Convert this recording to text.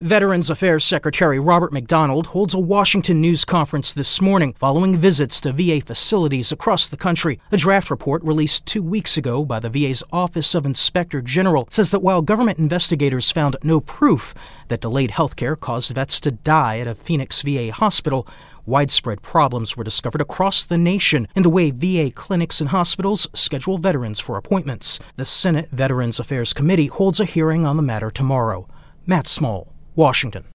Veterans Affairs Secretary Robert McDonald holds a Washington news conference this morning following visits to VA facilities across the country. A draft report released 2 weeks ago by the VA's Office of Inspector General says that while government investigators found no proof that delayed health care caused vets to die at a Phoenix VA hospital, widespread problems were discovered across the nation in the way VA clinics and hospitals schedule veterans for appointments. The Senate Veterans Affairs Committee holds a hearing on the matter tomorrow. Matt Small, Washington.